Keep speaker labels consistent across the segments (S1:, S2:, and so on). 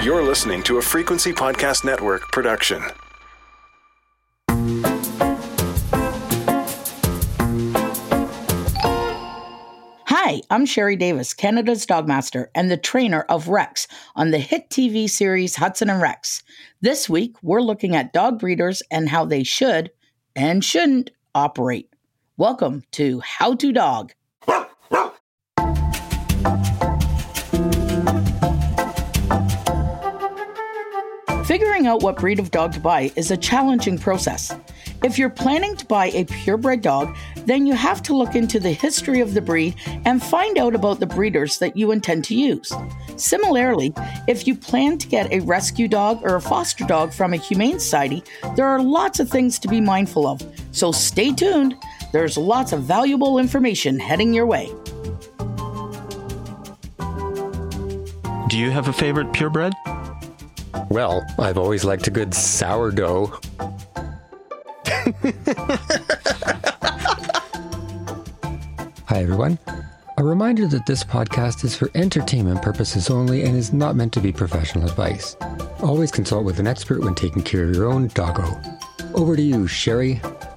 S1: You're listening to a Frequency Podcast Network production.
S2: Hi, I'm Sherry Davis, Canada's Dogmaster and the trainer of Rex on the hit TV series Hudson and Rex. This week, we're looking at dog breeders and how they should and shouldn't operate. Welcome to How to Dog. Figuring out what breed of dog to buy is a challenging process. If you're planning to buy a purebred dog, then you have to look into the history of the breed and find out about the breeders that you intend to use. Similarly, if you plan to get a rescue dog or a foster dog from a humane society, there are lots of things to be mindful of. So stay tuned. There's lots of valuable information heading your way.
S3: Do you have a favorite purebred?
S4: Well, I've always liked a good sourdough. Hi, everyone. A reminder that this podcast is for entertainment purposes only and is not meant to be professional advice. Always consult with an expert when taking care of your own doggo. Over to you, Sherry.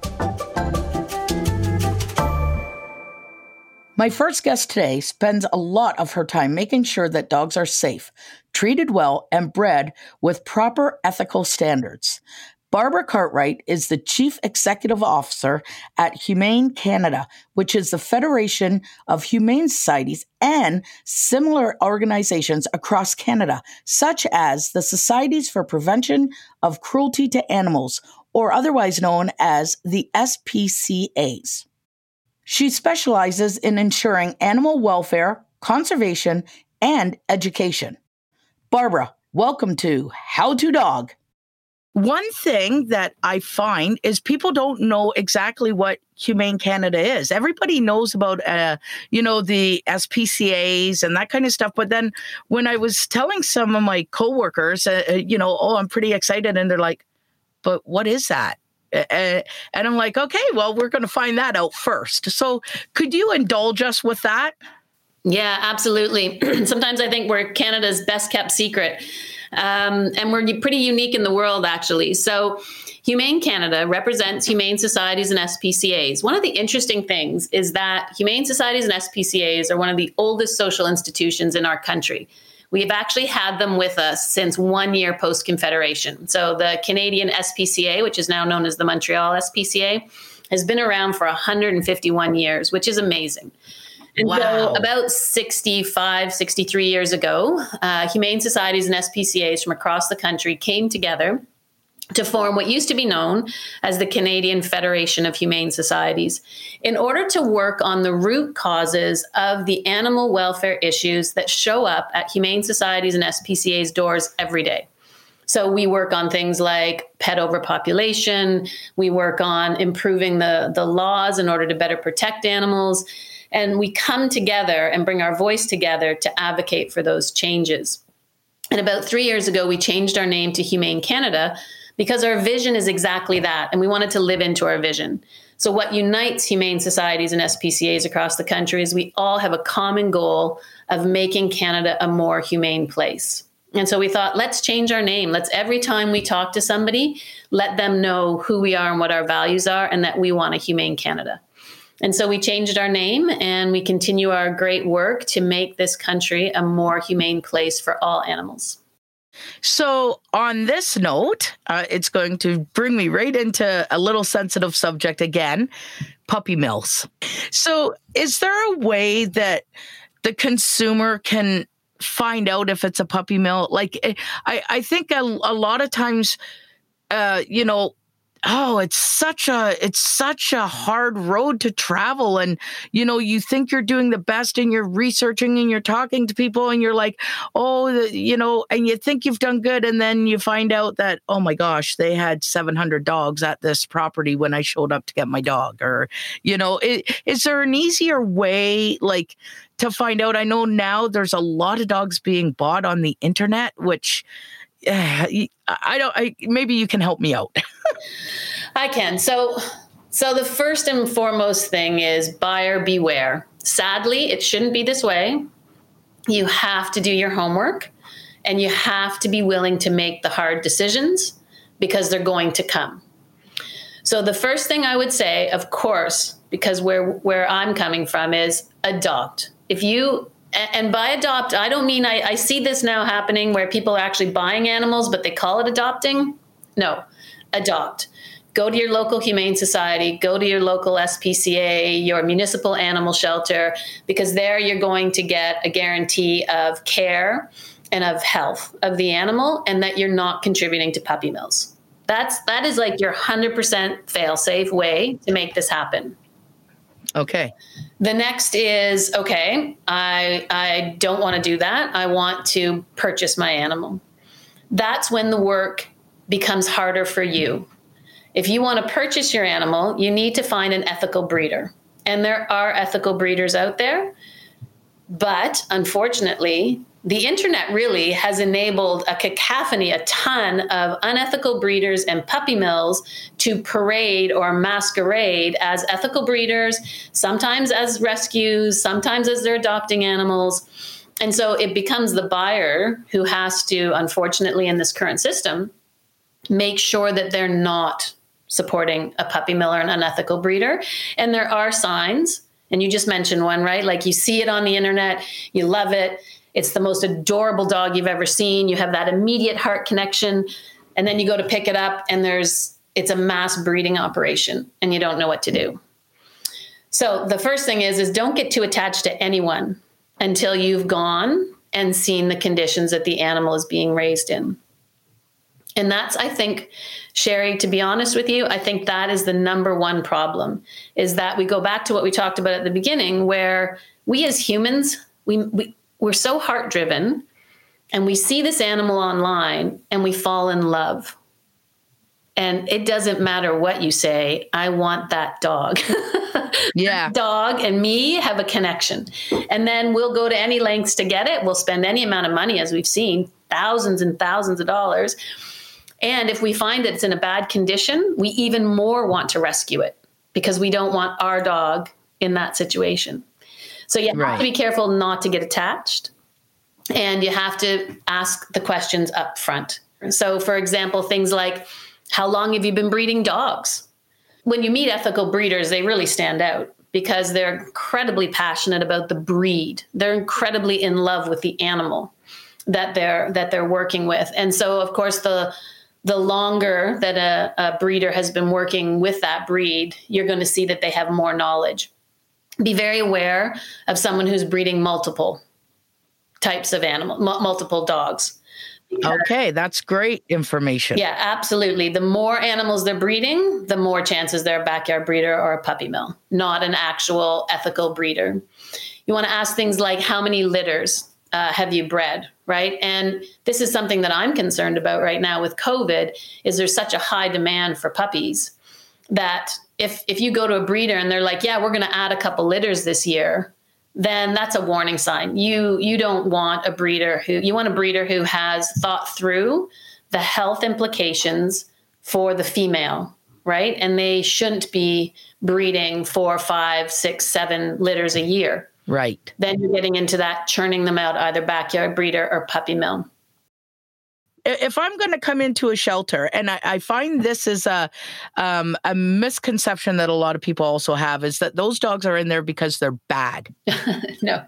S2: My first guest today spends a lot of her time making sure that dogs are safe, treated well, and bred with proper ethical standards. Barbara Cartwright is the Chief Executive Officer at Humane Canada, which is the Federation of Humane Societies and similar organizations across Canada, such as the Societies for Prevention of Cruelty to Animals, or otherwise known as the SPCAs. She specializes in ensuring animal welfare, conservation, and education. Barbara, welcome to How to Dog. One thing that I find is people don't know exactly what Humane Canada is. Everybody knows about, the SPCAs and that kind of stuff. But then when I was telling some of my coworkers, I'm pretty excited. And they're like, but what is that? And I'm like, okay, well, we're going to find that out first. So could you indulge us with that?
S5: Yeah, absolutely. Sometimes I think we're Canada's best kept secret. And we're pretty unique in the world, actually. So Humane Canada represents humane societies and SPCAs. One of the interesting things is that humane societies and SPCAs are one of the oldest social institutions in our country. We've actually had them with us since 1 year post-Confederation. So the Canadian SPCA, which is now known as the Montreal SPCA, has been around for 151 years, which is amazing. And
S2: wow.
S5: So about 63 years ago, humane societies and SPCAs from across the country came together to form what used to be known as the Canadian Federation of Humane Societies in order to work on the root causes of the animal welfare issues that show up at humane societies and SPCA's doors every day. So we work on things like pet overpopulation. We work on improving the laws in order to better protect animals. And we come together and bring our voice together to advocate for those changes. And about 3 years ago, we changed our name to Humane Canada because our vision is exactly that. And we wanted to live into our vision. So what unites humane societies and SPCAs across the country is we all have a common goal of making Canada a more humane place. And so we thought, let's change our name. Let's, every time we talk to somebody, let them know who we are and what our values are and that we want a humane Canada. And so we changed our name and we continue our great work to make this country a more humane place for all animals.
S2: So on this note, it's going to bring me right into a little sensitive subject again, puppy mills. So is there a way that the consumer can find out if it's a puppy mill? Like, I think a lot of times, it's such a hard road to travel. And, you think you're doing the best and you're researching and you're talking to people and you're like, and you think you've done good. And then you find out that, oh my gosh, they had 700 dogs at this property when I showed up to get my dog. Or, is there an easier way, to find out? I know now there's a lot of dogs being bought on the internet, which maybe you can help me out.
S5: I can. So the first and foremost thing is buyer beware. Sadly, it shouldn't be this way. You have to do your homework And you have to be willing to make the hard decisions because they're going to come. So the first thing I would say, of course, because where I'm coming from is adopt. And by adopt, I don't mean, I see this now happening where people are actually buying animals, but they call it adopting. No, adopt. Go to your local humane society, go to your local SPCA, your municipal animal shelter, because there you're going to get a guarantee of care and of health of the animal, and that you're not contributing to puppy mills. That is like your 100% fail-safe way to make this happen.
S2: Okay.
S5: The next is, okay, I don't want to do that. I want to purchase my animal. That's when the work becomes harder for you. If you want to purchase your animal, you need to find an ethical breeder. And there are ethical breeders out there. But unfortunately, the internet really has enabled a cacophony, a ton of unethical breeders and puppy mills to parade or masquerade as ethical breeders, sometimes as rescues, sometimes as they're adopting animals. And so it becomes the buyer who has to, unfortunately, in this current system, make sure that they're not supporting a puppy mill or an unethical breeder. And there are signs, and you just mentioned one, right? Like you see it on the internet, you love it. It's the most adorable dog you've ever seen. You have that immediate heart connection. And then you go to pick it up and it's a mass breeding operation and you don't know what to do. So the first thing is don't get too attached to anyone until you've gone and seen the conditions that the animal is being raised in. And that's, I think, Sherry, to be honest with you, I think that is the number one problem, is that we go back to what we talked about at the beginning, where we as humans, we're so heart driven and we see this animal online and we fall in love. And it doesn't matter what you say. I want that dog.
S2: Yeah.
S5: Dog and me have a connection. And then we'll go to any lengths to get it. We'll spend any amount of money, as we've seen, thousands and thousands of dollars. And if we find that it's in a bad condition, we even more want to rescue it because we don't want our dog in that situation. So you have to be careful not to get attached, and you have to ask the questions up front. So, for example, things like, how long have you been breeding dogs? When you meet ethical breeders, they really stand out because they're incredibly passionate about the breed. They're incredibly in love with the animal that they're working with. And so, of course, the longer that a breeder has been working with that breed, you're going to see that they have more knowledge. Be very aware of someone who's breeding multiple types of animal, multiple dogs.
S2: Okay, that's great information.
S5: Yeah, absolutely. The more animals they're breeding, the more chances they're a backyard breeder or a puppy mill, not an actual ethical breeder. You want to ask things like, how many litters have you bred, right? And this is something that I'm concerned about right now with COVID, is there's such a high demand for puppies that if you go to a breeder and they're like, yeah, we're going to add a couple litters this year, then that's a warning sign. You don't want a breeder you want a breeder who has thought through the health implications for the female, right? And they shouldn't be breeding 4, 5, 6, 7 litters a year.
S2: Right.
S5: Then you're getting into that churning them out, either backyard breeder or puppy mill.
S2: If I'm going to come into a shelter, and I find this is a misconception that a lot of people also have, is that those dogs are in there because they're bad.
S5: No.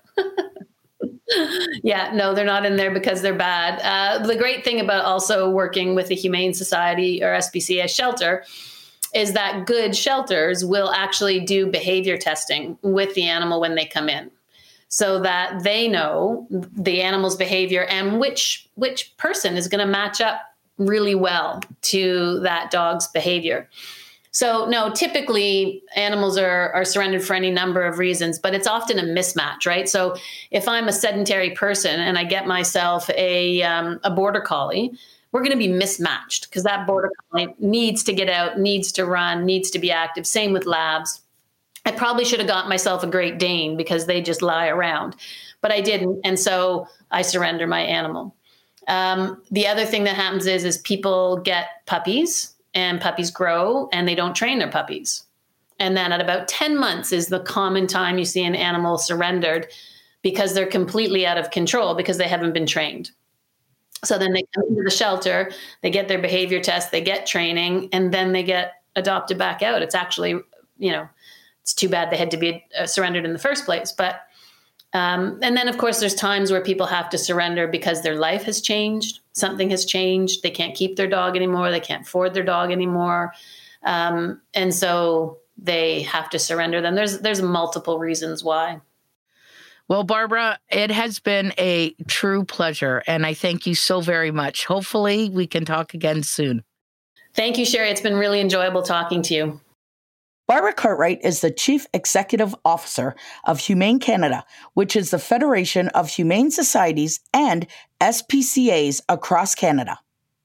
S5: Yeah, no, they're not in there because they're bad. The great thing about also working with a Humane Society or SPCA shelter is that good shelters will actually do behavior testing with the animal when they come in, so that they know the animal's behavior and which person is going to match up really well to that dog's behavior. So no, typically animals are surrendered for any number of reasons, but it's often a mismatch, right? So if I'm a sedentary person and I get myself a border collie, we're going to be mismatched because that border collie needs to get out, needs to run, needs to be active. Same with labs. I probably should have got myself a Great Dane because they just lie around, but I didn't. And so I surrender my animal. The other thing that happens is people get puppies and puppies grow and they don't train their puppies. And then at about 10 months is the common time you see an animal surrendered because they're completely out of control because they haven't been trained. So then they come into the shelter, they get their behavior test, they get training, and then they get adopted back out. It's actually, it's too bad they had to be surrendered in the first place. But, and then of course there's times where people have to surrender because their life has changed. Something has changed. They can't keep their dog anymore. They can't afford their dog anymore. And so they have to surrender them. There's multiple reasons why.
S2: Well, Barbara, it has been a true pleasure, and I thank you so very much. Hopefully, we can talk again soon.
S5: Thank you, Sherry. It's been really enjoyable talking to you.
S2: Barbara Cartwright is the Chief Executive Officer of Humane Canada, which is the Federation of Humane Societies and SPCAs across Canada.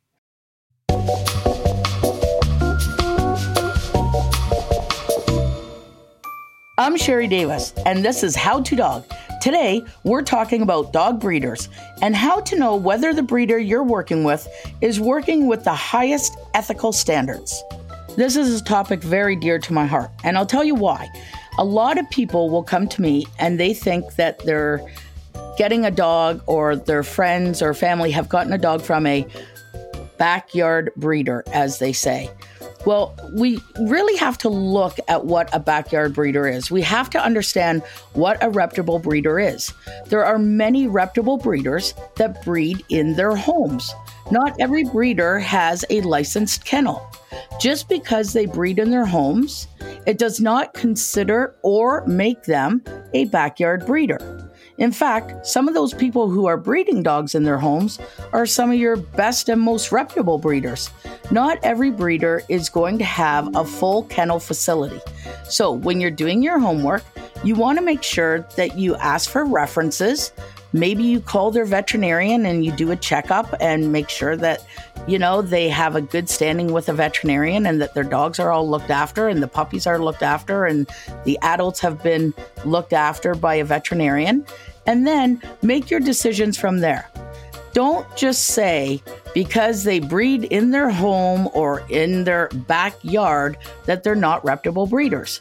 S2: I'm Sherry Davis, and this is How to Dog. Today, we're talking about dog breeders and how to know whether the breeder you're working with is working with the highest ethical standards. This is a topic very dear to my heart, and I'll tell you why. A lot of people will come to me and they think that they're getting a dog, or their friends or family have gotten a dog from a backyard breeder, as they say. Well, we really have to look at what a backyard breeder is. We have to understand what a reputable breeder is. There are many reputable breeders that breed in their homes. Not every breeder has a licensed kennel. Just because they breed in their homes, it does not consider or make them a backyard breeder. In fact, some of those people who are breeding dogs in their homes are some of your best and most reputable breeders. Not every breeder is going to have a full kennel facility. So when you're doing your homework, you want to make sure that you ask for references. Maybe you call their veterinarian and you do a checkup and make sure that, they have a good standing with a veterinarian and that their dogs are all looked after and the puppies are looked after and the adults have been looked after by a veterinarian. And then make your decisions from there. Don't just say because they breed in their home or in their backyard that they're not reputable breeders.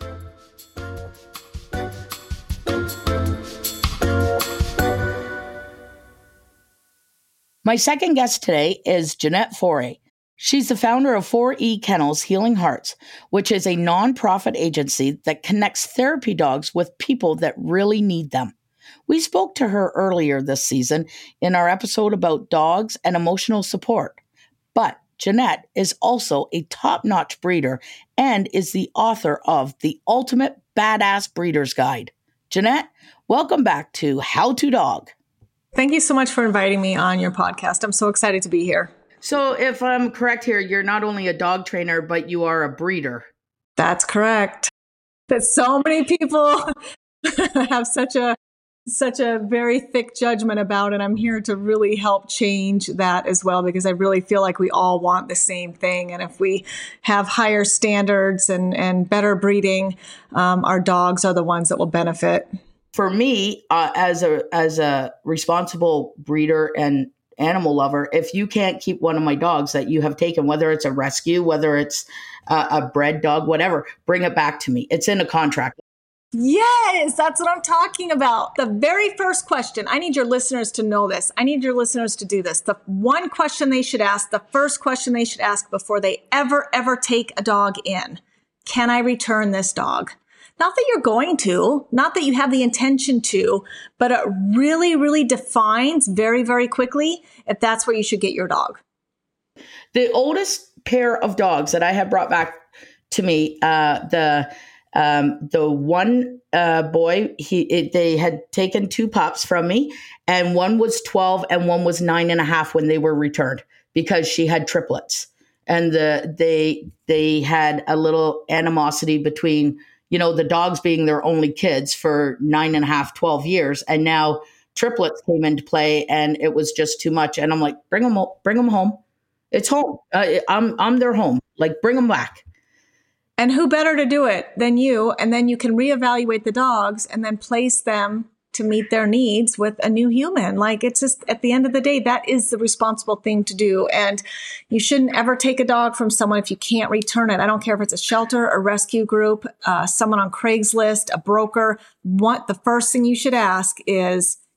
S2: My second guest today is Jeanette Forêt. She's the founder of 4E Kennels Healing Hearts, which is a nonprofit agency that connects therapy dogs with people that really need them. We spoke to her earlier this season in our episode about dogs and emotional support. But Jeanette is also a top-notch breeder and is the author of The Ultimate Badass Breeder's Guide. Jeanette, welcome back to How to Dog.
S6: Thank you so much for inviting me on your podcast. I'm so excited to be here.
S2: So if I'm correct here, you're not only a dog trainer, but you are a breeder.
S6: That's correct. That so many people have such a very thick judgment about it. I'm here to really help change that as well, because I really feel like we all want the same thing. And if we have higher standards and better breeding, our dogs are the ones that will benefit.
S2: For me, as a responsible breeder and animal lover, if you can't keep one of my dogs that you have taken, whether it's a rescue, whether it's a bred dog, whatever, bring it back to me. It's in a contract.
S6: Yes, that's what I'm talking about. The very first question, I need your listeners to know this. I need your listeners to do this. The one question they should ask, the first question they should ask before they ever take a dog in: can I return this dog? Not that you're going to, not that you have the intention to, but it really, really defines very, very quickly if that's where you should get your dog.
S2: The oldest pair of dogs that I have brought back to me, the one boy, they had taken two pups from me, and one was 12 and one was 9.5 when they were returned because she had triplets, and they had a little animosity between, the dogs being their only kids for 9.5, 12 years. And now triplets came into play and it was just too much. And I'm like, bring them home. It's home. I'm their home. Like, bring them back.
S6: And who better to do it than you? And then you can reevaluate the dogs and then place them to meet their needs with a new human. Like, it's just, at the end of the day, that is the responsible thing to do. And you shouldn't ever take a dog from someone if you can't return it. I don't care if it's a shelter, a rescue group, someone on Craigslist, a broker. The first thing you should ask is,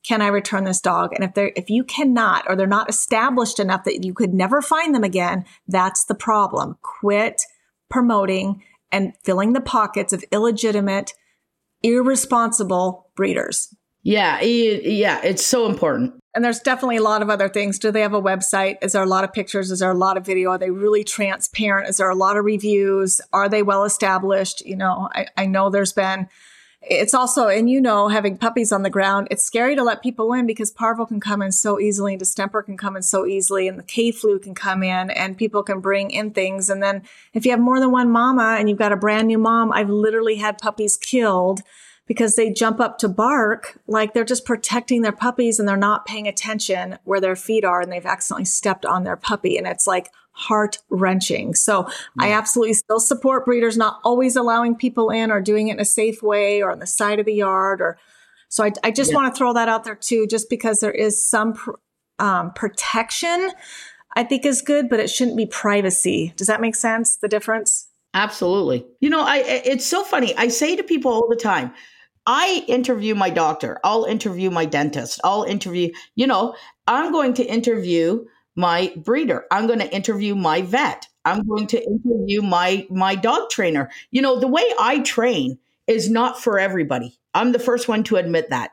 S6: can I return this dog? And if you cannot, or they're not established enough that you could never find them again, that's the problem. Quit promoting and filling the pockets of illegitimate, irresponsible breeders.
S2: Yeah, it's so important.
S6: And there's definitely a lot of other things. Do they have a website? Is there a lot of pictures? Is there a lot of video? Are they really transparent? Is there a lot of reviews? Are they well established? I know there's been, it's also, and having puppies on the ground, it's scary to let people in because parvo can come in so easily and distemper can come in so easily and the K-flu can come in and people can bring in things. And then if you have more than one mama and you've got a brand new mom, I've literally had puppies killed because they jump up to bark like they're just protecting their puppies and they're not paying attention where their feet are and they've accidentally stepped on their puppy. And it's like heart-wrenching. So I absolutely still support breeders not always allowing people in or doing it in a safe way or on the side of the yard. So I just want to throw that out there too, just because there is some protection I think is good, but it shouldn't be privacy. Does that make sense? The difference?
S2: Absolutely. It's so funny. I say to people all the time, I interview my doctor. I'll interview my dentist. I'll interview, I'm going to interview my breeder. I'm going to interview my vet. I'm going to interview my dog trainer. The way I train is not for everybody. I'm the first one to admit that,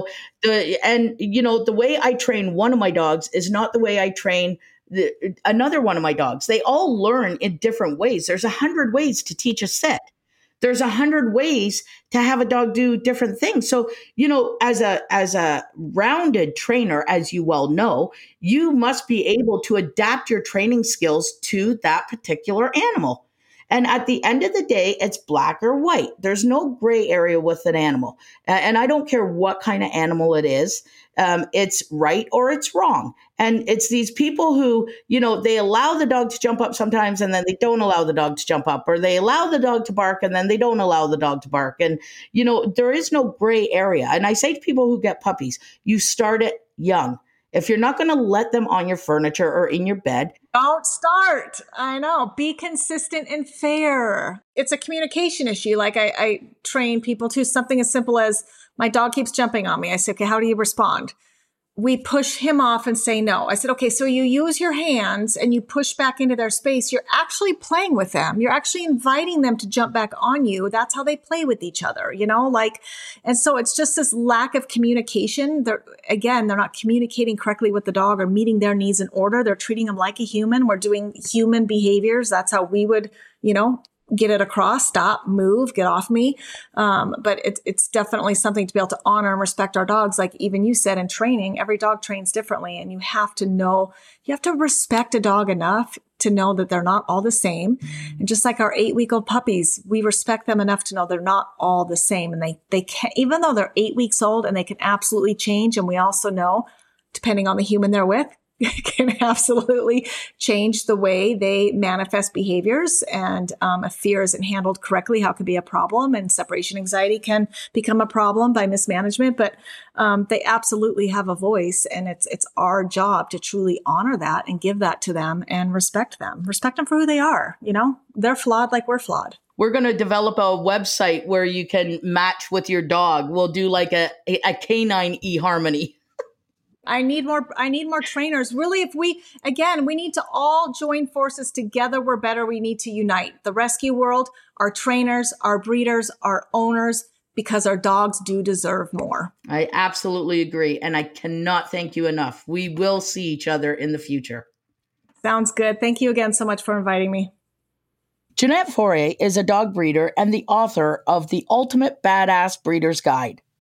S2: the way I train one of my dogs is not the way I train another one of my dogs. They all learn in different ways. There's 100 ways to teach a sit. There's 100 ways to have a dog do different things. So, as a rounded trainer, as you well know, you must be able to adapt your training skills to that particular animal. And at the end of the day, it's black or white. There's no gray area with an animal. And I don't care what kind of animal it is. It's right or it's wrong. And it's these people who, they allow the dog to jump up sometimes and then they don't allow the dog to jump up, or they allow the dog to bark and then they don't allow the dog to bark. And, there is no gray area. And I say to people who get puppies, you start it young. If you're not going to let them on your furniture or in your bed,
S6: don't start. I know. Be consistent and fair. It's a communication issue. Like I train people to something as simple as my dog keeps jumping on me. I say, okay, how do you respond? We push him off and say no. I said, okay, so you use your hands and you push back into their space. You're actually playing with them. You're actually inviting them to jump back on you. That's how they play with each other, and so it's just this lack of communication. They're not communicating correctly with the dog or meeting their needs in order. They're treating them like a human. We're doing human behaviors. That's how we would, get it across, stop, move, get off me. But it's definitely something to be able to honor and respect our dogs. Like even you said in training, every dog trains differently and you have to respect a dog enough to know that they're not all the same. And just like our 8-week-old puppies, we respect them enough to know they're not all the same. And they can, even though they're 8 weeks old and they can absolutely change. And we also know, depending on the human they're with, can absolutely change the way they manifest behaviors. And if fear isn't handled correctly, how it could be a problem. And separation anxiety can become a problem by mismanagement. But they absolutely have a voice. And it's our job to truly honor that and give that to them and respect them. Respect them for who they are. They're flawed like we're flawed.
S2: We're going to develop a website where you can match with your dog. We'll do like a canine eHarmony.
S6: I need more trainers. Really, we need to all join forces together. We're better. We need to unite the rescue world, our trainers, our breeders, our owners, because our dogs do deserve more.
S2: I absolutely agree. And I cannot thank you enough. We will see each other in the future.
S6: Sounds good. Thank you again so much for inviting me.
S2: Jeanette Foray is a dog breeder and the author of The Ultimate Badass Breeder's Guide.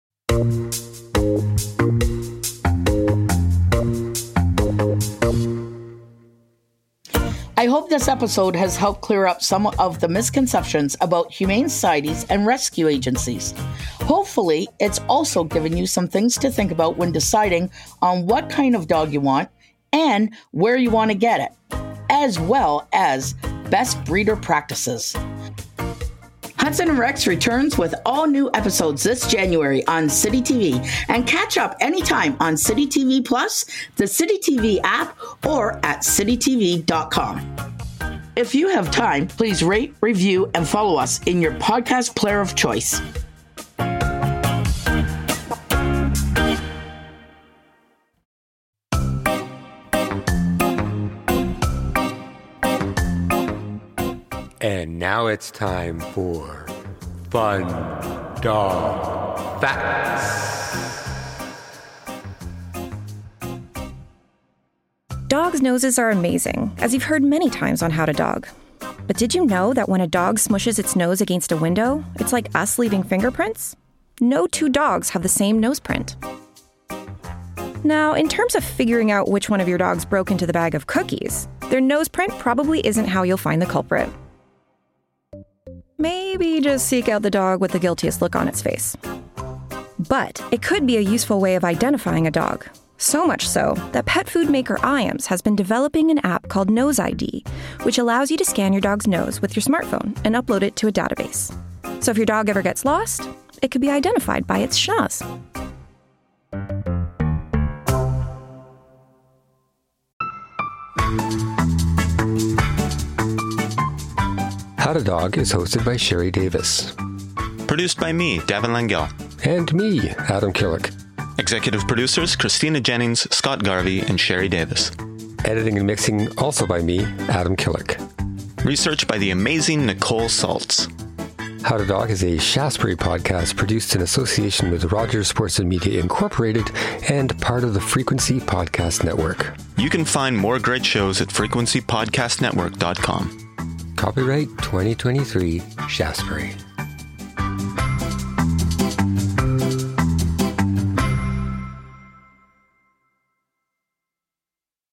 S2: I hope this episode has helped clear up some of the misconceptions about humane societies and rescue agencies. Hopefully, it's also given you some things to think about when deciding on what kind of dog you want and where you want to get it, as well as best breeder practices. Hudson and Rex returns with all new episodes this January on City TV, and catch up anytime on City TV Plus, the City TV app, or at citytv.com. If you have time, please rate, review, and follow us in your podcast player of choice.
S4: And now it's time for Fun Dog Facts.
S7: Dogs' noses are amazing, as you've heard many times on How to Dog. But did you know that when a dog smushes its nose against a window, it's like us leaving fingerprints? No two dogs have the same nose print. Now, in terms of figuring out which one of your dogs broke into the bag of cookies, their nose print probably isn't how you'll find the culprit. Maybe just seek out the dog with the guiltiest look on its face. But it could be a useful way of identifying a dog. So much so that pet food maker Iams has been developing an app called Nose ID, which allows you to scan your dog's nose with your smartphone and upload it to a database. So if your dog ever gets lost, it could be identified by its schnoz.
S4: How to Dog is hosted by Sherry Davis.
S3: Produced by me, Davin Langell.
S4: And me, Adam Killick.
S3: Executive producers Christina Jennings, Scott Garvey, and Sherry Davis.
S4: Editing and mixing also by me, Adam Killick.
S3: Research by the amazing Nicole Saltz.
S4: How to Dog is a Shaftesbury podcast produced in association with Rogers Sports and Media Incorporated and part of the Frequency Podcast Network.
S3: You can find more great shows at frequencypodcastnetwork.com.
S4: Copyright 2023 Shaftesbury.